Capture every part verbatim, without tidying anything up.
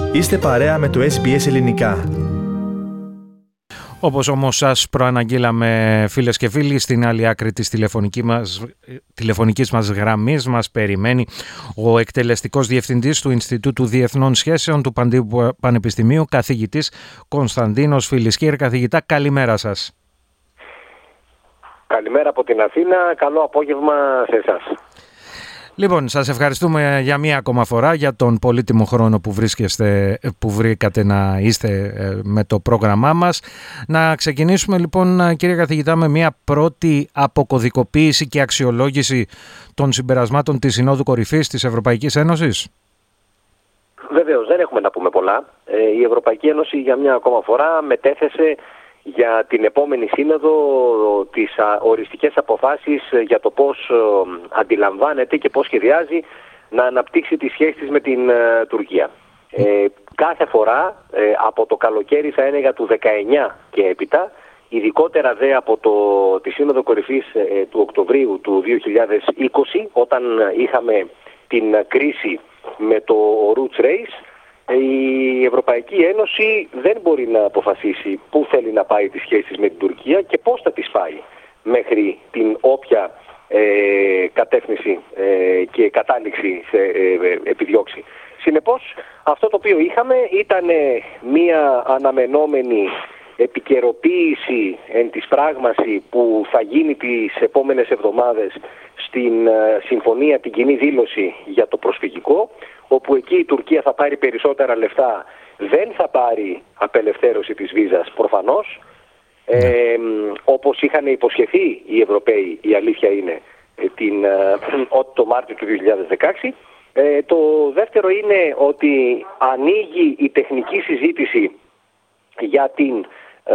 Είστε παρέα με το ες μπι ες Ελληνικά. Όπως όμως σας προαναγγείλαμε, φίλες και φίλοι, στην άλλη άκρη της τηλεφωνικής μας, τηλεφωνικής μας γραμμής μας περιμένει ο εκτελεστικός διευθυντής του Ινστιτούτου Διεθνών Σχέσεων του Παντίου Πανεπιστημίου, καθηγητής Κωνσταντίνος Φιλισκήρ. Καθηγητά, καλημέρα σας. Καλημέρα από την Αθήνα, καλό απόγευμα σε εσάς. Λοιπόν, σας ευχαριστούμε για μία ακόμα φορά για τον πολύτιμο χρόνο που, βρίσκεστε, που βρήκατε να είστε με το πρόγραμμά μας. Να ξεκινήσουμε λοιπόν, κύριε καθηγητά, με μία πρώτη αποκωδικοποίηση και αξιολόγηση των συμπερασμάτων της Συνόδου Κορυφής της Ευρωπαϊκής Ένωσης. Βεβαίως, δεν έχουμε να πούμε πολλά. Η Ευρωπαϊκή Ένωση για μια ακόμα φορά μετέθεσε για την επόμενη σύνοδο τις οριστικές αποφάσεις για το πώς αντιλαμβάνεται και πώς σχεδιάζει να αναπτύξει τις σχέσεις με την uh, Τουρκία. Ε, κάθε φορά ε, από το καλοκαίρι, θα έλεγα του δεκαεννιά και έπειτα, ειδικότερα δε από το, τη Σύνοδο Κορυφής ε, του Οκτωβρίου του δύο χιλιάδες είκοσι, όταν είχαμε την κρίση με το Roots Race, η Ευρωπαϊκή Ένωση δεν μπορεί να αποφασίσει πού θέλει να πάει τις σχέσεις με την Τουρκία και πώς θα τις πάει μέχρι την όποια ε, κατεύθυνση ε, και κατάληξη σε, ε, επιδιώξει. Συνεπώς, αυτό το οποίο είχαμε ήταν μία αναμενόμενη επικαιροποίηση εν της πράγμαση που θα γίνει τις επόμενες εβδομάδες στην uh, συμφωνία, την κοινή δήλωση για το προσφυγικό, όπου εκεί η Τουρκία θα πάρει περισσότερα λεφτά, δεν θα πάρει απελευθέρωση της βίζας προφανώς, ε, όπως είχαν υποσχεθεί οι Ευρωπαίοι, η αλήθεια είναι, την, uh, το Μάρτιο του δύο χιλιάδες δεκαέξι. Ε, το δεύτερο είναι ότι ανοίγει η τεχνική συζήτηση για την, ε,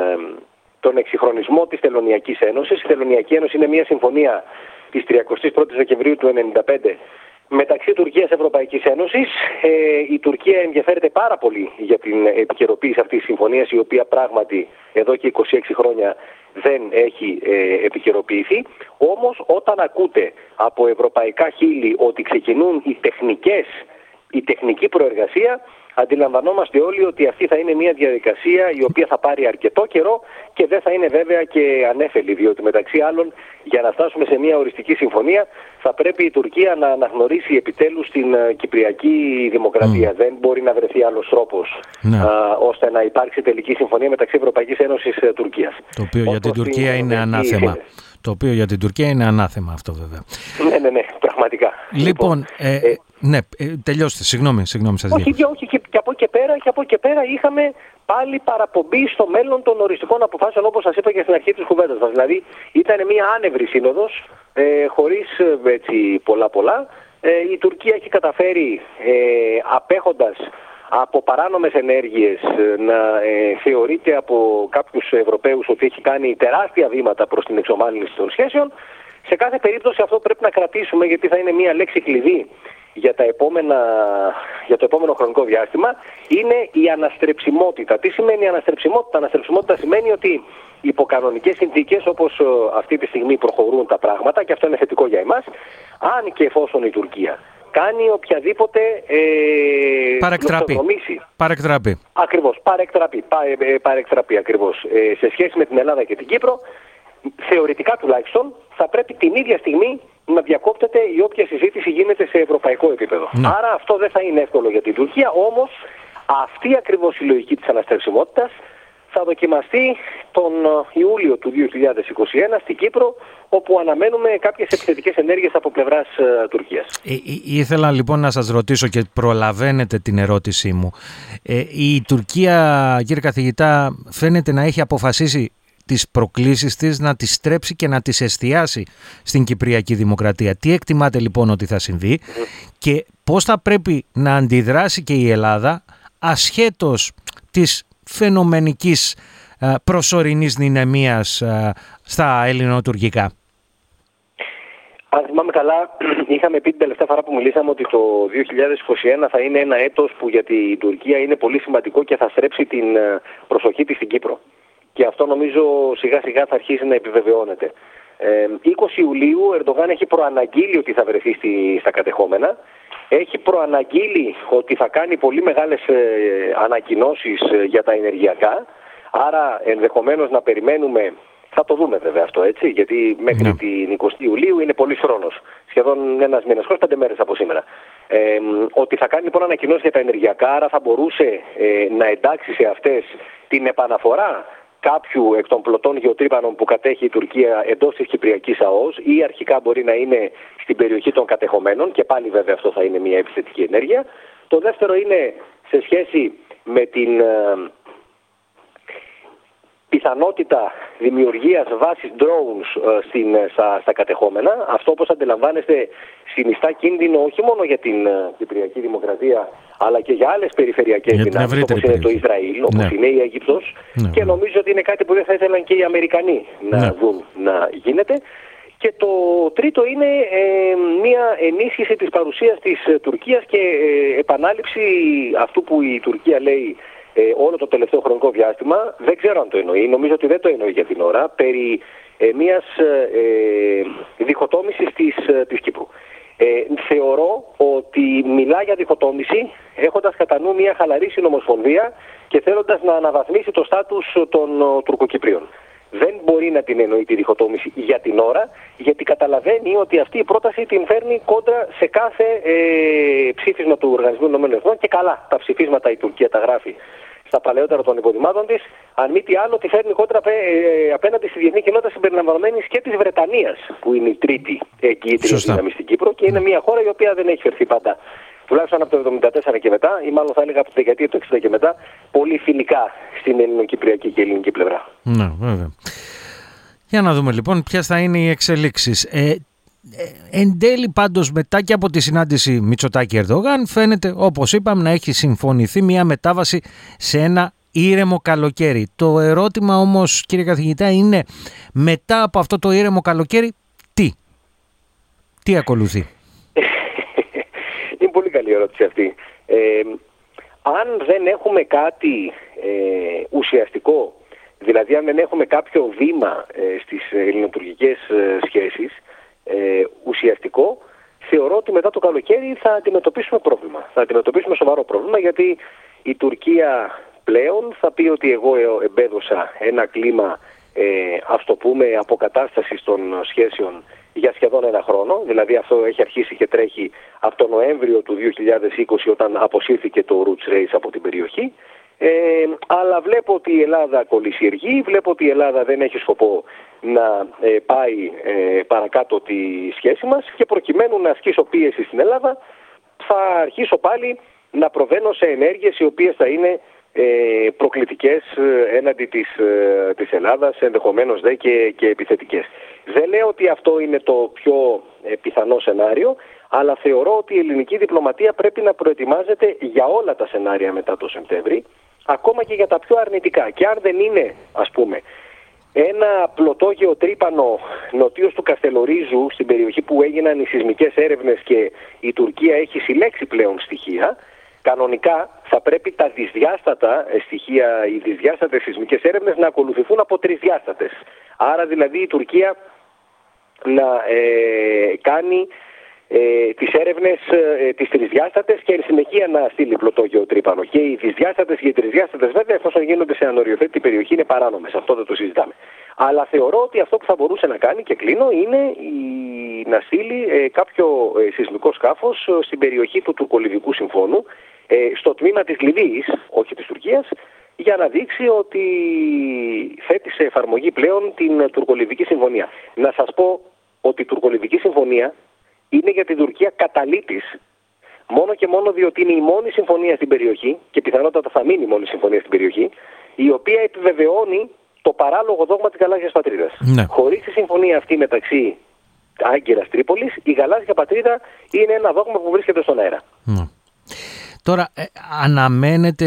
τον εξυγχρονισμό της Τελωνειακής Ένωσης. Η Τελωνειακή Ένωση είναι μια συμφωνία της τριακοστή πρώτη Δεκεμβρίου του χίλια εννιακόσια ενενήντα πέντε μεταξύ Τουρκίας και Ευρωπαϊκής Ένωσης. Ε, η Τουρκία ενδιαφέρεται πάρα πολύ για την επικαιροποίηση αυτής της συμφωνίας, η οποία πράγματι εδώ και είκοσι έξι χρόνια δεν έχει ε, επικαιροποιηθεί. Όμως όταν ακούτε από ευρωπαϊκά χείλη ότι ξεκινούν οι τεχνικές, η τεχνική προεργασία, αντιλαμβανόμαστε όλοι ότι αυτή θα είναι μια διαδικασία η οποία θα πάρει αρκετό καιρό και δεν θα είναι βέβαια και ανέφελη, διότι μεταξύ άλλων για να φτάσουμε σε μια οριστική συμφωνία θα πρέπει η Τουρκία να αναγνωρίσει επιτέλους την uh, Κυπριακή Δημοκρατία. Mm. Δεν μπορεί να βρεθεί άλλος τρόπος ναι. uh, ώστε να υπάρξει τελική συμφωνία μεταξύ Ευρωπαϊκής Ένωσης και uh, Τουρκίας. Το οποίο για την Τουρκία είναι ανάθεμα. Το οποίο για την Τουρκία είναι ανάθεμα αυτό βέβαια. Ναι, ναι, ναι, πραγματικά. Λοιπόν, ε, ε, ναι, ε, τελειώστε, συγγνώμη, συγγνώμη σας όχι, και, όχι, και, και, από και, πέρα, και από και πέρα είχαμε πάλι παραπομπή στο μέλλον των οριστικών αποφάσεων, όπως σας είπα και στην αρχή της κουβέντας μας. Δηλαδή ήταν μια άνευρη σύνοδος, ε, χωρίς έτσι, πολλά πολλά. Ε, η Τουρκία έχει καταφέρει, ε, απέχοντας από παράνομες ενέργειες, να ε, θεωρείται από κάποιους Ευρωπαίους ότι έχει κάνει τεράστια βήματα προς την εξομάλυνση των σχέσεων. Σε κάθε περίπτωση αυτό πρέπει να κρατήσουμε, γιατί θα είναι μια λέξη κλειδί για, τα επόμενα, για το επόμενο χρονικό διάστημα, είναι η αναστρεψιμότητα. Τι σημαίνει η αναστρεψιμότητα? Αναστρεψιμότητα σημαίνει ότι υπό κανονικές συνθήκες, όπως αυτή τη στιγμή προχωρούν τα πράγματα, και αυτό είναι θετικό για εμάς, αν και εφόσον η Τουρκία κάνει οποιαδήποτε ε, παρεκτραπή. Παρεκτραπή. Ακριβώς, παρεκτραπή, πα, ε, παρεκτραπή ακριβώς. Ε, σε σχέση με την Ελλάδα και την Κύπρο, θεωρητικά τουλάχιστον, θα πρέπει την ίδια στιγμή να διακόπτεται η όποια συζήτηση γίνεται σε ευρωπαϊκό επίπεδο. Ναι. Άρα αυτό δεν θα είναι εύκολο για την Τουρκία, όμως αυτή ακριβώς η λογική της αναστρεψιμότητας θα δοκιμαστεί τον Ιούλιο του δύο χιλιάδες είκοσι ένα στην Κύπρο, όπου αναμένουμε κάποιες επιθετικές ενέργειες από πλευράς uh, Τουρκίας. Ε, ήθελα λοιπόν να σας ρωτήσω, και προλαβαίνετε την ερώτησή μου. Ε, η Τουρκία, κύριε καθηγητά, φαίνεται να έχει αποφασίσει τις προκλήσεις της να τις στρέψει και να τις εστιάσει στην Κυπριακή Δημοκρατία. Τι εκτιμάτε λοιπόν ότι θα συμβεί mm. και πώς θα πρέπει να αντιδράσει και η Ελλάδα ασχέτως της φαινομενικής προσωρινής δυναμίας στα ελληνοτουρκικά? Αν θυμάμαι καλά, είχαμε πει την τελευταία φορά που μιλήσαμε ότι το δύο χιλιάδες είκοσι ένα θα είναι ένα έτος που για την Τουρκία είναι πολύ σημαντικό και θα στρέψει την προσοχή της στην Κύπρο. Και αυτό νομίζω σιγά σιγά θα αρχίσει να επιβεβαιώνεται. Ε, είκοσι Ιουλίου ο Ερντογάν έχει προαναγγείλει ότι θα βρεθεί στη, στα κατεχόμενα. Έχει προαναγγείλει ότι θα κάνει πολύ μεγάλες ε, ανακοινώσεις ε, για τα ενεργειακά. Άρα ενδεχομένως να περιμένουμε, θα το δούμε βέβαια αυτό, έτσι, γιατί μέχρι ναι. την εικοστή Ιουλίου είναι πολύς χρόνος, σχεδόν ένας μήνας, χωρίς πέντε μέρες από σήμερα. Ε, ότι θα κάνει λοιπόν ανακοινώσεις για τα ενεργειακά, άρα θα μπορούσε ε, να εντάξει σε αυτές την επαναφορά κάποιου εκ των πλωτών γεωτρύπανων που κατέχει η Τουρκία εντός της Κυπριακής ΑΟΣ ή αρχικά μπορεί να είναι στην περιοχή των κατεχομένων και πάλι βέβαια αυτό θα είναι μια επιθετική ενέργεια. Το δεύτερο είναι σε σχέση με την ε, πιθανότητα δημιουργίας βάσης drones ε, στην, στα, στα κατεχόμενα. Αυτό, όπως αντιλαμβάνεστε, συνιστά κίνδυνο όχι μόνο για την ε, Κυπριακή Δημοκρατία αλλά και για άλλες περιφερειακές δυνάμεις, όπως είναι το Ισραήλ, όπως ναι. είναι η Αίγυπτος ναι. και νομίζω ότι είναι κάτι που δεν θα ήθελαν και οι Αμερικανοί να ναι. δουν να γίνεται. Και το τρίτο είναι ε, μια ενίσχυση της παρουσίας της ε, Τουρκίας και ε, επανάληψη αυτού που η Τουρκία λέει ε, όλο το τελευταίο χρονικό διάστημα. Δεν ξέρω αν το εννοεί, νομίζω ότι δεν το εννοεί για την ώρα, περί ε, μιας ε, διχοτόμησης της, ε, της Κύπρου. Ε, θεωρώ ότι μιλά για διχοτόμηση έχοντας κατά νου μια χαλαρή συνομοσπονδία και θέλοντας να αναβαθμίσει το στάτους των uh, Τουρκοκυπρίων. Δεν μπορεί να την εννοεί τη διχοτόμηση για την ώρα, γιατί καταλαβαίνει ότι αυτή η πρόταση την φέρνει κόντρα σε κάθε ε, ψήφισμα του Οργανισμού Ηνωμένων Εθνών και καλά τα ψηφίσματα η Τουρκία τα γράφει στα παλαιότερα των υποδημάτων της, αν μη τι άλλο τη φέρνει κόντρα ε, απέναντι στη διεθνή κοινότητα συμπεριλαμβανομένης και της Βρετανίας, που είναι η τρίτη εγγυήτρια δύναμη στην Κύπρο και είναι μια χώρα η οποία δεν έχει φερθεί πάντα, τουλάχιστον από το εβδομήντα τέσσερα και μετά, ή μάλλον θα έλεγα από τη δεκαετία του εξήντα και μετά, πολύ φιλικά στην ελληνοκυπριακή και ελληνική πλευρά. Ναι, βέβαια. Για να δούμε λοιπόν ποιες θα είναι οι εξελίξεις. Ε, Ε, εν τέλει πάντως μετά και από τη συνάντηση Μητσοτάκη-Ερντογάν φαίνεται, όπως είπαμε, να έχει συμφωνηθεί μια μετάβαση σε ένα ήρεμο καλοκαίρι. Το ερώτημα όμως, κύριε καθηγητά, είναι μετά από αυτό το ήρεμο καλοκαίρι τι, τι ακολουθεί? Είναι πολύ καλή ερώτηση αυτή. Ε, αν δεν έχουμε κάτι ε, ουσιαστικό, δηλαδή αν δεν έχουμε κάποιο βήμα ε, στις ελληνοτουρκικές ε, σχέσεις, Ε, ουσιαστικό, θεωρώ ότι μετά το καλοκαίρι θα αντιμετωπίσουμε πρόβλημα. Θα αντιμετωπίσουμε σοβαρό πρόβλημα, γιατί η Τουρκία πλέον θα πει ότι εγώ εμπέδωσα ένα κλίμα, ε, ας το πούμε, αποκατάστασης των σχέσεων για σχεδόν ένα χρόνο. Δηλαδή αυτό έχει αρχίσει και τρέχει από τον Νοέμβριο του δύο χιλιάδες είκοσι, όταν αποσύρθηκε το Roots Race από την περιοχή. Ε, αλλά βλέπω ότι η Ελλάδα κολλησιεργεί, βλέπω ότι η Ελλάδα δεν έχει σκοπό να ε, πάει ε, παρακάτω τη σχέση μας και προκειμένου να ασκήσω πίεση στην Ελλάδα θα αρχίσω πάλι να προβαίνω σε ενέργειες οι οποίες θα είναι ε, προκλητικές ε, έναντι της, ε, της Ελλάδας, ενδεχομένως δε και, και επιθετικές. Δεν λέω ότι αυτό είναι το πιο ε, πιθανό σενάριο, αλλά θεωρώ ότι η ελληνική διπλωματία πρέπει να προετοιμάζεται για όλα τα σενάρια μετά το Σεπτέμβρη, ακόμα και για τα πιο αρνητικά. Και αν δεν είναι, ας πούμε, ένα πλωτό γεωτρύπανο νοτίως του Καστελορίζου, στην περιοχή που έγιναν οι σεισμικές έρευνες και η Τουρκία έχει συλλέξει πλέον στοιχεία, κανονικά θα πρέπει τα δυσδιάστατα στοιχεία, οι δυσδιάστατες σεισμικές έρευνες να ακολουθηθούν από τρισδιάστατες. Άρα δηλαδή η Τουρκία να ε, κάνει Ε, τις έρευνες ε, τις τρισδιάστατες και εν συνεχεία να στείλει πλωτό γεωτρύπανο. Και οι δυσδιάστατες και οι τρισδιάστατες βέβαια, εφόσον γίνονται σε ανοριοθέτητη περιοχή, είναι παράνομες. Αυτό δεν το συζητάμε. Αλλά θεωρώ ότι αυτό που θα μπορούσε να κάνει, και κλείνω, είναι η... να στείλει ε, κάποιο ε, σεισμικό σκάφος ε, στην περιοχή του Τουρκολιβικού Συμφώνου, ε, στο τμήμα της Λιβύης, όχι της Τουρκίας, για να δείξει ότι θέτει σε εφαρμογή πλέον την Τουρκολιβική Συμφωνία. Να σας πω ότι η Τουρκολιβική Συμφωνία είναι για την Τουρκία καταλήτης, μόνο και μόνο διότι είναι η μόνη συμφωνία στην περιοχή, και πιθανότατα θα μείνει η μόνη συμφωνία στην περιοχή, η οποία επιβεβαιώνει το παράλογο δόγμα της γαλάζιας πατρίδας. Ναι. Χωρίς τη συμφωνία αυτή μεταξύ Άγκυρας Τρίπολης, η γαλάζια πατρίδα είναι ένα δόγμα που βρίσκεται στον αέρα. Ναι. Τώρα, ε, αναμένεται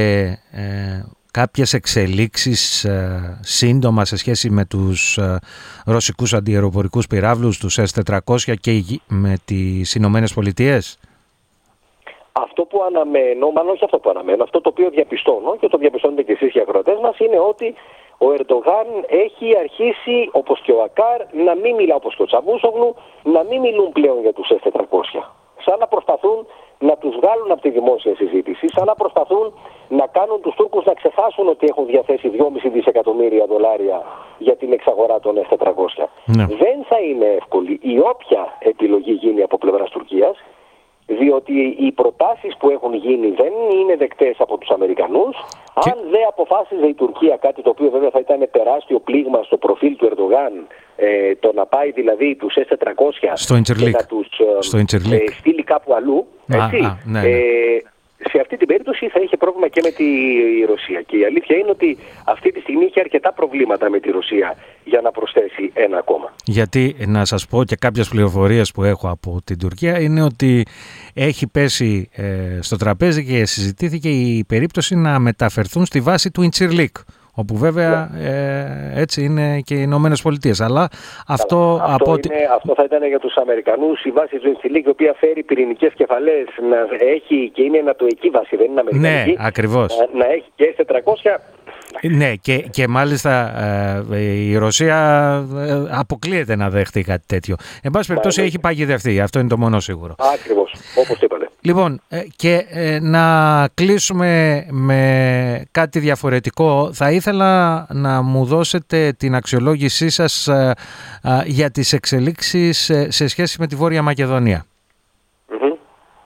ε, κάποιες εξελίξεις ε, σύντομα σε σχέση με τους ε, ρωσικούς αντιαεροπορικούς πυράβλους, τους ες τετρακόσια και με τις Ηνωμένες Πολιτείες? Αυτό που αναμένω, μάλλον όχι αυτό που αναμένω, αυτό το οποίο διαπιστώνω και το διαπιστώνετε και εσείς οι ακροατές μας, είναι ότι ο Ερντογάν έχει αρχίσει, όπως και ο Ακάρ, να μην μιλά, όπως και ο Τσαβούσογλου, να μην μιλούν πλέον για τους ες τετρακόσια. Σαν να προσπαθούν να τους βγάλουν από τη δημόσια συζήτηση, σαν να προσπαθούν να κάνουν τους Τούρκους να ξεχάσουν ότι έχουν διαθέσει δυόμισι δισεκατομμύρια δολάρια για την εξαγορά των ες τετρακόσια. Ναι. Δεν θα είναι εύκολη η όποια επιλογή γίνει από πλευράς Τουρκίας, διότι οι προτάσεις που έχουν γίνει δεν είναι δεκτές από τους Αμερικανούς. Και... Αν δεν αποφάσιζε η Τουρκία κάτι, το οποίο βέβαια θα ήταν τεράστιο πλήγμα στο προφίλ του Ερντογάν, ε, το να πάει δηλαδή τους ες τετρακόσια στο και να τους ε, ε, στείλει κάπου αλλού, έτσι, α, α, ναι, ναι. Ε, σε αυτή την περίπτωση θα είχε πρόβλημα και με τη Ρωσία. Και η αλήθεια είναι ότι αυτή τη στιγμή έχει αρκετά προβλήματα με τη Ρωσία για να προσθέσει ένα ακόμα. Γιατί να σας πω και κάποιες πληροφορίες που έχω από την Τουρκία είναι ότι έχει πέσει ε, στο τραπέζι και συζητήθηκε η περίπτωση να μεταφερθούν στη βάση του Ιντσιρλίκ, όπου βέβαια ε, έτσι είναι και οι Ηνωμένες Πολιτείες. Αλλά αυτό, αυτό, από... είναι, αυτό θα ήταν για τους Αμερικανούς η βάση του Ιντσιρλίκ, η οποία φέρει πυρηνικές κεφαλές, να έχει και είναι νατοϊκή βάση, δεν είναι αμερικανική. Ναι, ακριβώς. Να, να έχει και ες τετρακόσια. Ναι, και, και μάλιστα ε, η Ρωσία ε, αποκλείεται να δεχτεί κάτι τέτοιο. Εν πάση περιπτώσει έχει παγιδευτεί, αυτό είναι το μόνο σίγουρο. Ακριβώς, όπως είπατε. Λοιπόν, ε, και ε, να κλείσουμε με κάτι διαφορετικό. Θα ήθελα να μου δώσετε την αξιολόγησή σας ε, ε, για τις εξελίξεις ε, σε σχέση με τη Βόρεια Μακεδονία. Mm-hmm.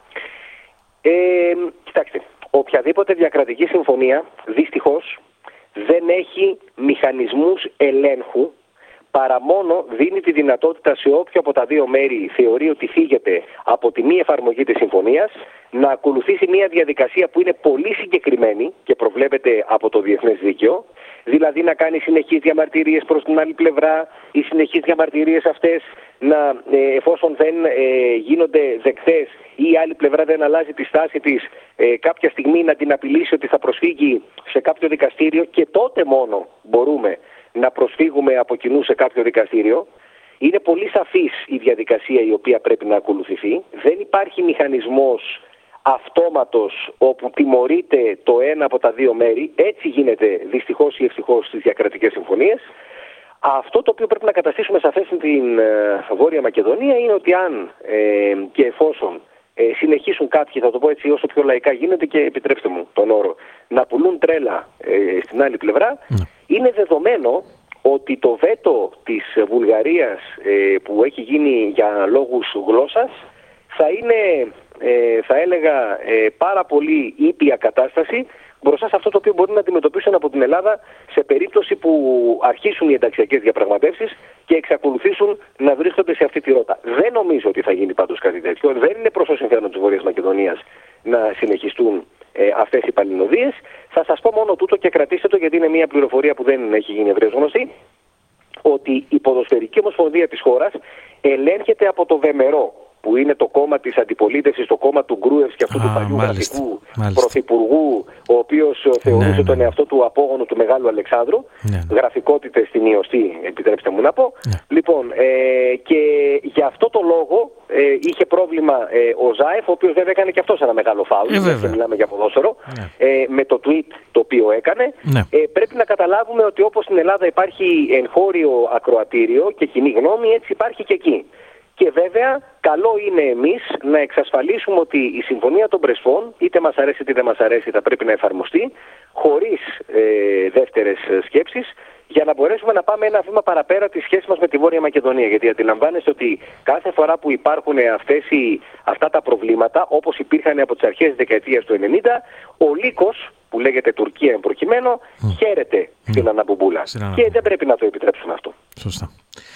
Ε, κοιτάξτε, οποιαδήποτε διακρατική συμφωνία, δυστυχώς, δεν έχει μηχανισμούς ελέγχου, παρά μόνο δίνει τη δυνατότητα σε όποιο από τα δύο μέρη θεωρεί ότι φύγεται από τη μη εφαρμογή της συμφωνίας να ακολουθήσει μια διαδικασία που είναι πολύ συγκεκριμένη και προβλέπεται από το διεθνές δίκαιο, δηλαδή να κάνει συνεχείς διαμαρτυρίες προς την άλλη πλευρά, οι συνεχείς διαμαρτυρίες αυτές να, ε, εφόσον δεν ε, γίνονται δεκτές ή η άλλη πλευρά δεν αλλάζει τη στάση της, ε, κάποια στιγμή να την απειλήσει ότι θα προσφύγει σε κάποιο δικαστήριο, και τότε μόνο μπορούμε να προσφύγουμε από κοινού σε κάποιο δικαστήριο. Είναι πολύ σαφής η διαδικασία η οποία πρέπει να ακολουθηθεί. Δεν υπάρχει μηχανισμός αυτόματος όπου τιμωρείται το ένα από τα δύο μέρη. Έτσι γίνεται δυστυχώς ή ευτυχώς στις διακρατικές συμφωνίες. Αυτό το οποίο πρέπει να καταστήσουμε σαφές στην ε, Βόρεια Μακεδονία είναι ότι αν ε, και εφόσον ε, συνεχίσουν κάποιοι, θα το πω έτσι όσο πιο λαϊκά γίνεται και επιτρέψτε μου τον όρο, να πουλούν τρέλα ε, στην άλλη πλευρά, mm. είναι δεδομένο ότι το βέτο της Βουλγαρίας ε, που έχει γίνει για λόγους γλώσσας θα είναι, ε, θα έλεγα, ε, πάρα πολύ ήπια κατάσταση μπροστά σε αυτό το οποίο μπορεί να αντιμετωπίσουν από την Ελλάδα σε περίπτωση που αρχίσουν οι ενταξιακές διαπραγματεύσεις και εξακολουθήσουν να βρίσκονται σε αυτή τη ρότα. Δεν νομίζω ότι θα γίνει πάντως κάτι τέτοιο. Δεν είναι προς το συμφέρον της Βόρειας Μακεδονίας να συνεχιστούν ε, αυτές οι παλινοδίες. Θα σας πω μόνο τούτο και κρατήστε το, γιατί είναι μια πληροφορία που δεν έχει γίνει ευρέως γνωστή, ότι η ποδοσφαιρική ομοσπονδία της χώρας ελέγχεται από το Βεμερό, που είναι το κόμμα της αντιπολίτευσης, το κόμμα του Γκρούευς και αυτού Α, του παλιού γραφικού πρωθυπουργού, ο οποίος θεωρούσε ναι, ναι. τον εαυτό του απόγονο του Μεγάλου Αλεξάνδρου. Ναι. Γραφικότητες στην ιωστή, επιτρέψτε μου να πω. Ναι. Λοιπόν, ε, και για αυτό το λόγο ε, είχε πρόβλημα ε, ο Ζάεφ, ο οποίος βέβαια έκανε και αυτός ένα μεγάλο φάουλ, ε, και μιλάμε για ποδόσφαιρο, ναι. ε, με το tweet το οποίο έκανε. Ναι. Ε, πρέπει να καταλάβουμε ότι όπως στην Ελλάδα υπάρχει εγχώριο ακροατήριο και κοινή γνώμη, έτσι υπάρχει και εκεί. Και βέβαια, καλό είναι εμείς να εξασφαλίσουμε ότι η Συμφωνία των Πρεσπών, είτε μας αρέσει είτε δεν μας αρέσει, θα πρέπει να εφαρμοστεί, χωρίς ε, δεύτερες σκέψεις, για να μπορέσουμε να πάμε ένα βήμα παραπέρα τη σχέση μας με τη Βόρεια Μακεδονία. Γιατί αντιλαμβάνεστε ότι κάθε φορά που υπάρχουν αυτές οι, αυτά τα προβλήματα, όπως υπήρχαν από τις αρχές της δεκαετίας του ενενήντα, ο λύκος, που λέγεται Τουρκία εν προκειμένου, mm. χαίρεται mm. στην Αναμπομπούλα. Mm. Και δεν πρέπει να το επιτρέψουμε αυτό. Σωστά.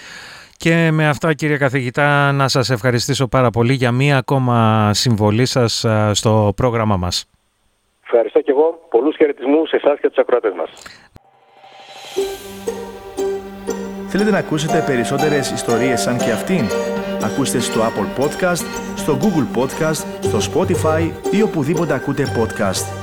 Και με αυτά, κύριε καθηγητά, να σας ευχαριστήσω πάρα πολύ για μία ακόμα συμβολή σας στο πρόγραμμα μας. Ευχαριστώ και εγώ. Πολλούς χαιρετισμούς σε εσάς και τους ακροατές μας. Θέλετε να ακούσετε περισσότερες ιστορίες σαν και αυτήν? Ακούστε στο Apple Podcast, στο Google Podcast, στο Spotify ή οπουδήποτε ακούτε podcast.